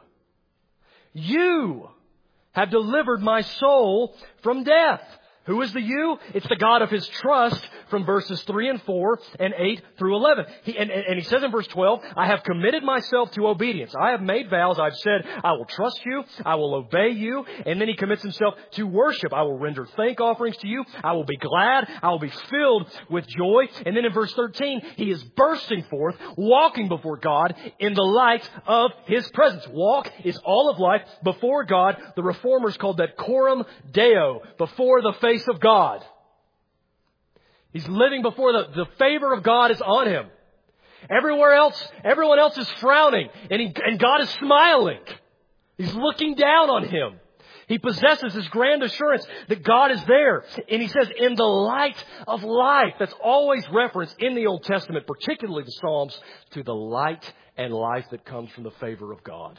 you have delivered my soul from death. Who is the you? It's the God of his trust from verses three and four and eight through eleven. He, and, and he says in verse twelve, I have committed myself to obedience. I have made vows. I've said, I will trust you. I will obey you. And then he commits himself to worship. I will render thank offerings to you. I will be glad. I will be filled with joy. And then in verse thirteen, he is bursting forth, walking before God in the light of his presence. Walk is all of life before God. The Reformers called that coram Deo, before the face of God. He's living before the, the favor of God is on him. Everywhere else, everyone else is frowning, and, he, and God is smiling. He's looking down on him. He possesses this grand assurance that God is there. And he says, in the light of life. That's always referenced in the Old Testament, particularly the Psalms, to the light and life that comes from the favor of God.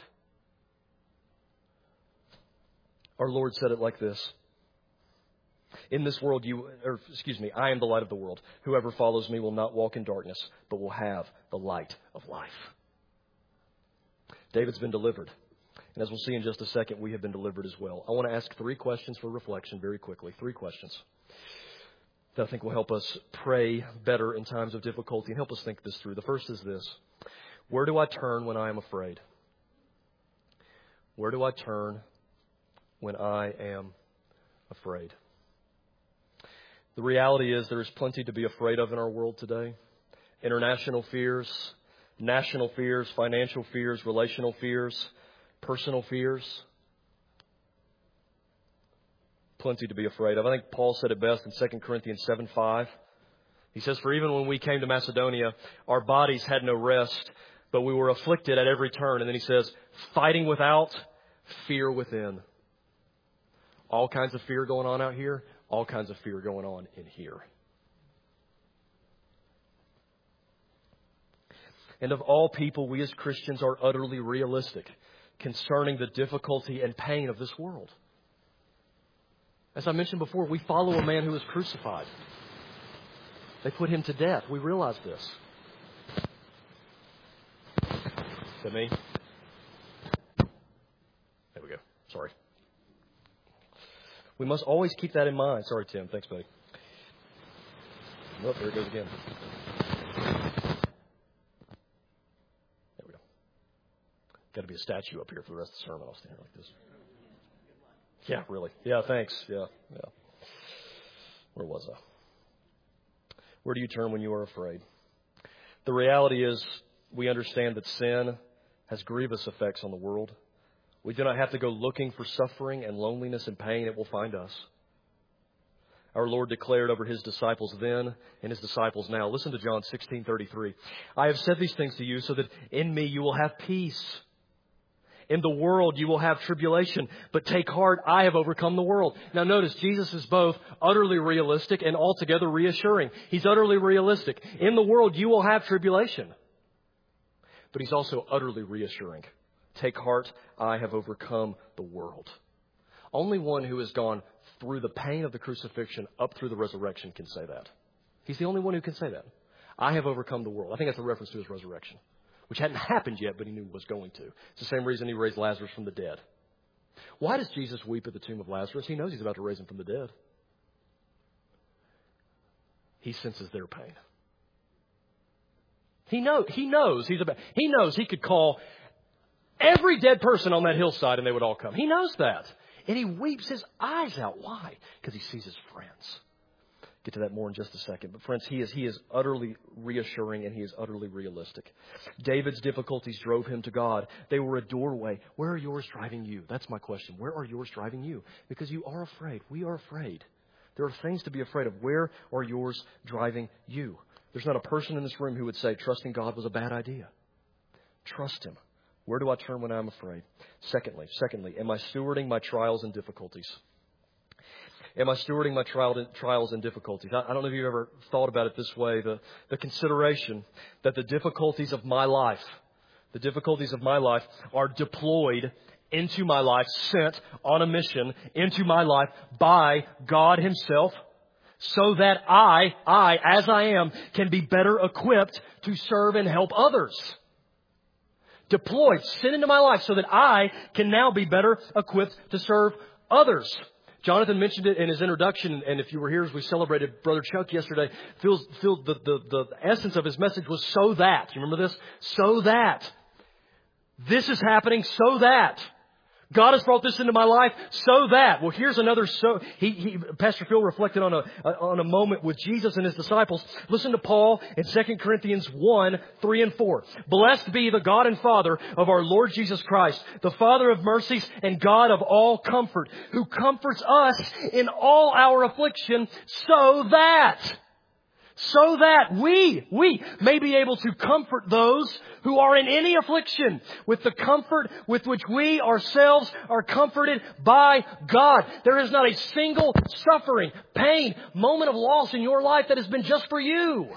Our Lord said it like this. In this world, you, or excuse me, I am the light of the world. Whoever follows me will not walk in darkness, but will have the light of life. David's been delivered. And as we'll see in just a second, we have been delivered as well. I want to ask three questions for reflection very quickly. Three questions that I think will help us pray better in times of difficulty and help us think this through. The first is this. Where do I turn when I am afraid? Where do I turn when I am afraid? The reality is there is plenty to be afraid of in our world today. International fears, national fears, financial fears, relational fears, personal fears. plenty to be afraid of. I think Paul said it best in Second Corinthians seven five. He says, for even when we came to Macedonia, our bodies had no rest, but we were afflicted at every turn. And then he says, fighting without, fear within. All kinds of fear going on out here, all kinds of fear going on in here. And of all people, we as Christians are utterly realistic concerning the difficulty and pain of this world. As I mentioned before, we follow a man who was crucified. They put him to death. We realize this. Is that me? There we go. Sorry. We must always keep that in mind. Sorry, Tim. Thanks, buddy. Oh, there it goes again. There we go. Got to be a statue up here for the rest of the sermon. I'll stand here like this. Yeah, really. Yeah, thanks. Yeah, yeah. Where was I? Where do you turn when you are afraid? The reality is we understand that sin has grievous effects on the world. We do not have to go looking for suffering and loneliness and pain. It will find us. Our Lord declared over His disciples then and His disciples now. Listen to John sixteen thirty-three. I have said these things to you so that in me you will have peace. In the world you will have tribulation, but take heart, I have overcome the world. Now notice, Jesus is both utterly realistic and altogether reassuring. He's utterly realistic. In the world you will have tribulation, but He's also utterly reassuring. Take heart, I have overcome the world. Only one who has gone through the pain of the crucifixion up through the resurrection can say that. He's the only one who can say that. I have overcome the world. I think that's a reference to His resurrection, which hadn't happened yet, but He knew was going to. It's the same reason He raised Lazarus from the dead. Why does Jesus weep at the tomb of Lazarus? He knows He's about to raise him from the dead. He senses their pain. He knows. He knows he's about. He knows He could call every dead person on that hillside and they would all come. He knows that, and He weeps His eyes out. Why? Because He sees His friends. Get to that more in just a second. But friends, he is he is utterly reassuring and He is utterly realistic. David's difficulties drove him to God. They were a doorway. Where are yours driving you? That's my question. Where are yours driving you? Because you are afraid. We are afraid. There are things to be afraid of. Where are yours driving you? There's not a person in this room who would say trusting God was a bad idea. Trust Him. Where do I turn when I'm afraid? Secondly, secondly, am I stewarding my trials and difficulties? Am I stewarding my trial, trials and difficulties? I, I don't know if you've ever thought about it this way. The, the consideration that the difficulties of my life, the difficulties of my life are deployed into my life, sent on a mission into my life by God Himself, so that I, I, as I am, can be better equipped to serve and help others. Deployed, sent into my life so that I can now be better equipped to serve others. Jonathan mentioned it in his introduction, and if you were here as we celebrated Brother Chuck yesterday, feels, feels the, the, the essence of his message was so that. You remember this? So that. This is happening so that. God has brought this into my life so that. Well, here's another so. He, he, Pastor Phil reflected on a, on a moment with Jesus and His disciples. Listen to Paul in Second Corinthians one, three and four. Blessed be the God and Father of our Lord Jesus Christ, the Father of mercies and God of all comfort, who comforts us in all our affliction so that, so that we, we may be able to comfort those who are in any affliction with the comfort with which we ourselves are comforted by God. There is not a single suffering, pain, moment of loss in your life that has been just for you.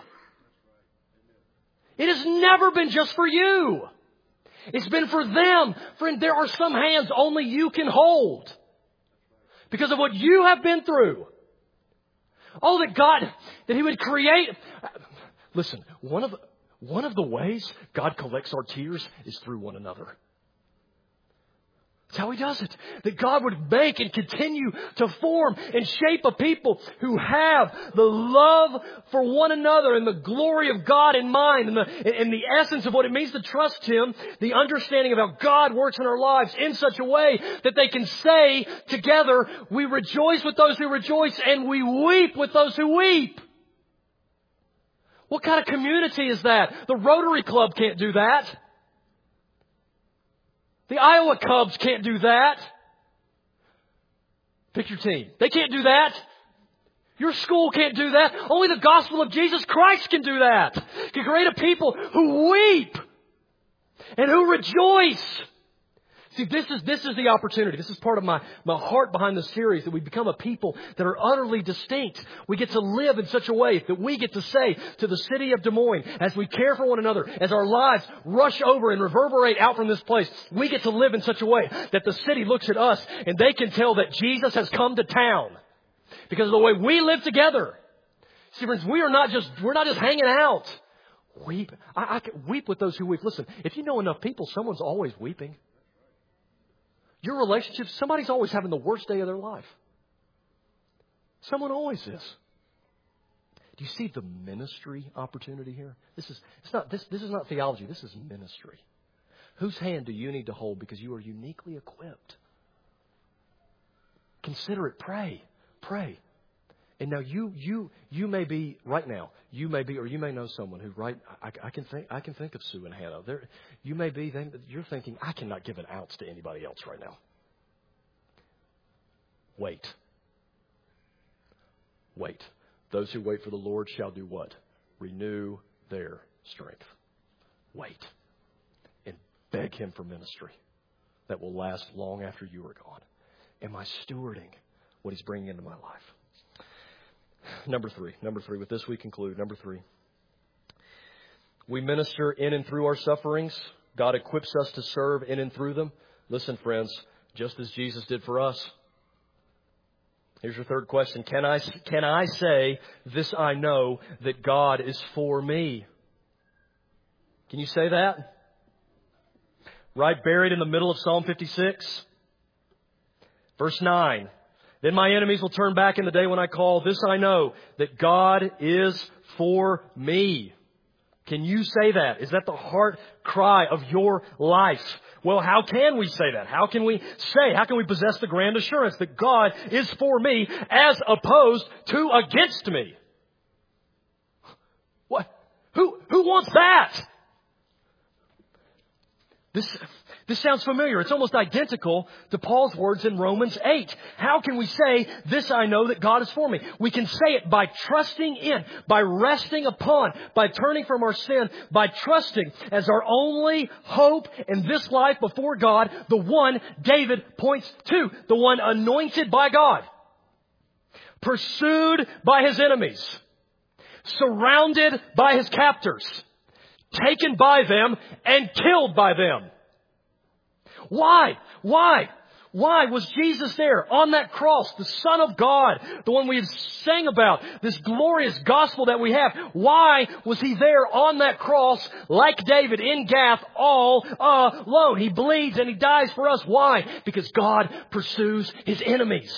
It has never been just for you. It's been for them. Friend, there are some hands only you can hold because of what you have been through. Oh, that God, that He would create. Listen, one of, one of the ways God collects our tears is through one another. That's how He does it. That God would make and continue to form and shape a people who have the love for one another and the glory of God in mind and the, and the essence of what it means to trust Him, the understanding of how God works in our lives in such a way that they can say together, we rejoice with those who rejoice and we weep with those who weep. What kind of community is that? The Rotary Club can't do that. The Iowa Cubs can't do that. Pick your team. They can't do that. Your school can't do that. Only the gospel of Jesus Christ can do that. Can create a people who weep and who rejoice. See, this is, this is the opportunity. This is part of my, my heart behind the series, that we become a people that are utterly distinct. We get to live in such a way that we get to say to the city of Des Moines, as we care for one another, as our lives rush over and reverberate out from this place, we get to live in such a way that the city looks at us and they can tell that Jesus has come to town because of the way we live together. See, friends, we are not just, we're not just hanging out. Weep. I, I can weep with those who weep. Listen, if you know enough people, someone's always weeping. Your relationships, somebody's always having the worst day of their life. Someone always is. Do you see the ministry opportunity here? This is it's not this this is not theology, this is ministry. Whose hand do you need to hold because you are uniquely equipped? Consider it, pray. Pray. And now you you you may be right now, you may be, or you may know someone who right I, I can think I can think of Sue and Hannah. There, you may be you're thinking, I cannot give an ounce to anybody else right now. Wait. Wait. Those who wait for the Lord shall do what? Renew their strength. Wait. And beg Him for ministry that will last long after you are gone. Am I stewarding what He's bringing into my life? Number three. Number three. With this we conclude. Number three. We minister in and through our sufferings. God equips us to serve in and through them. Listen, friends, just as Jesus did for us. Here's your third question. Can I, can I say, this I know, that God is for me? Can you say that? Right buried in the middle of Psalm fifty-six. Verse nine. Then my enemies will turn back in the day when I call. This I know, that God is for me. Can you say that? Is that the heart cry of your life? Well, how can we say that? How can we say, how can we possess the grand assurance that God is for me as opposed to against me? What? Who, who wants that? This, this sounds familiar. It's almost identical to Paul's words in Romans eight. How can we say, this I know, that God is for me? We can say it by trusting in, by resting upon, by turning from our sin, by trusting as our only hope in this life before God, the one David points to, the one anointed by God, pursued by his enemies, surrounded by his captors, taken by them and killed by them. Why? Why? Why was Jesus there on that cross, the Son of God, the one we have sang about, this glorious gospel that we have? Why was He there on that cross like David in Gath all alone? He bleeds and He dies for us. Why? Because God pursues His enemies.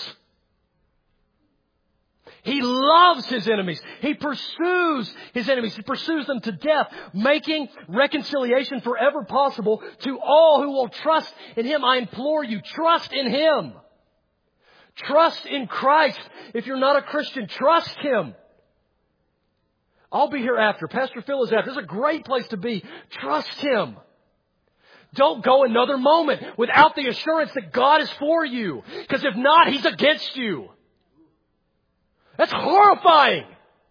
He loves His enemies. He pursues His enemies. He pursues them to death, making reconciliation forever possible to all who will trust in Him. I implore you, trust in Him. Trust in Christ. If you're not a Christian, trust Him. I'll be here after. Pastor Phil is after. This is a great place to be. Trust Him. Don't go another moment without the assurance that God is for you. Because if not, He's against you. That's horrifying.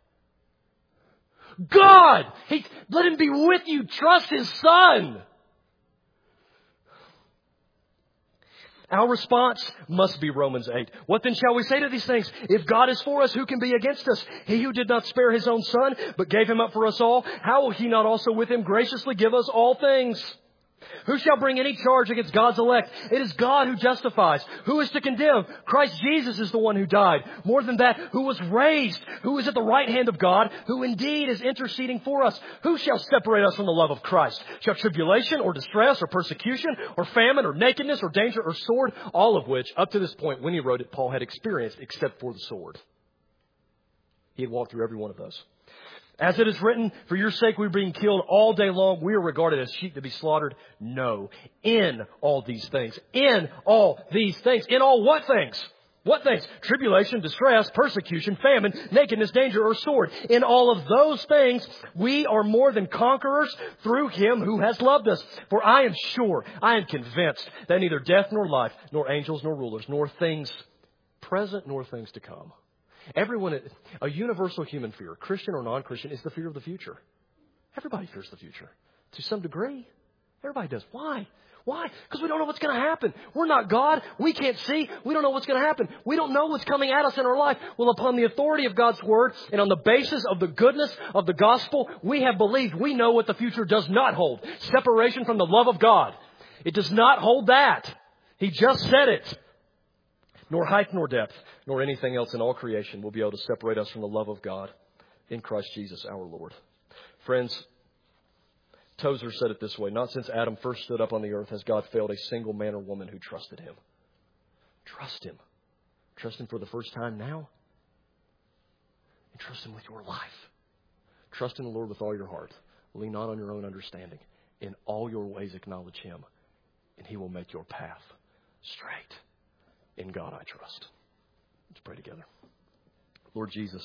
God, he, let Him be with you. Trust His Son. Our response must be Romans eight. What then shall we say to these things? If God is for us, who can be against us? He who did not spare His own Son, but gave Him up for us all, how will He not also with Him graciously give us all things? Who shall bring any charge against God's elect? It is God who justifies. Who is to condemn? Christ Jesus is the one who died. More than that, who was raised, who is at the right hand of God, who indeed is interceding for us. Who shall separate us from the love of Christ? Shall tribulation or distress or persecution or famine or nakedness or danger or sword? All of which, up to this point when he wrote it, Paul had experienced except for the sword. He had walked through every one of those. As it is written, for your sake we are being killed all day long. We are regarded as sheep to be slaughtered. No. In all these things. In all these things. In all what things? What things? Tribulation, distress, persecution, famine, nakedness, danger, or sword. In all of those things, we are more than conquerors through Him who has loved us. For I am sure, I am convinced that neither death nor life, nor angels nor rulers, nor things present nor things to come. Everyone, a universal human fear, Christian or non-Christian, is the fear of the future. Everybody fears the future to some degree. Everybody does. Why? Why? Because we don't know what's going to happen. We're not God. We can't see. We don't know what's going to happen. We don't know what's coming at us in our life. Well, upon the authority of God's Word and on the basis of the goodness of the gospel, we have believed we know what the future does not hold. Separation from the love of God. It does not hold that. He just said it. Nor height nor depth, nor anything else in all creation will be able to separate us from the love of God in Christ Jesus our Lord. Friends, Tozer said it this way: not since Adam first stood up on the earth has God failed a single man or woman who trusted Him. Trust Him. Trust Him for the first time now. And trust Him with your life. Trust in the Lord with all your heart. Lean not on your own understanding. In all your ways acknowledge Him, and He will make your path straight. In God I trust. Let's pray together. Lord Jesus,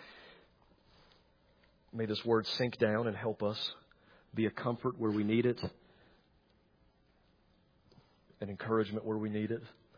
may this word sink down and help us be a comfort where we need it, an encouragement where we need it.